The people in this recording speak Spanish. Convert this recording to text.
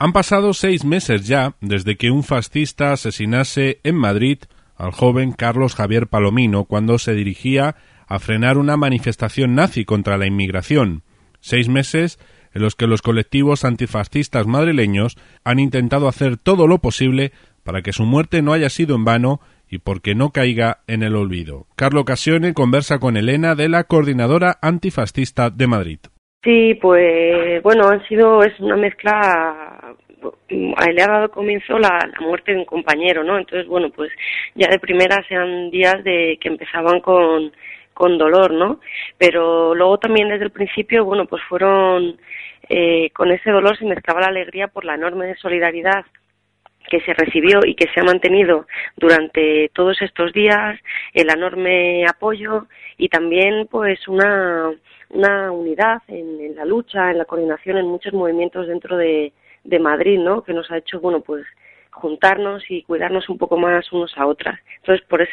Han pasado 6 meses ya desde que un fascista asesinase en Madrid al joven Carlos Javier Palomino cuando se dirigía a frenar una manifestación nazi contra la inmigración. 6 meses en los que los colectivos antifascistas madrileños han intentado hacer todo lo posible para que su muerte no haya sido en vano y porque no caiga en el olvido. Carlo Occasione conversa con Elena de la Coordinadora Antifascista de Madrid. Sí, pues bueno, es una mezcla. Le ha dado comienzo la muerte de un compañero, ¿no? Entonces, bueno, pues ya de primeras eran días de que empezaban con dolor, ¿no? Pero luego también desde el principio, bueno, pues fueron con ese dolor se mezclaba la alegría por la enorme solidaridad que se recibió y que se ha mantenido durante todos estos días, el enorme apoyo y también pues una unidad en la lucha, en la coordinación, en muchos movimientos dentro de Madrid, ¿no? Que nos ha hecho, bueno, pues juntarnos y cuidarnos un poco más unos a otras. Entonces, por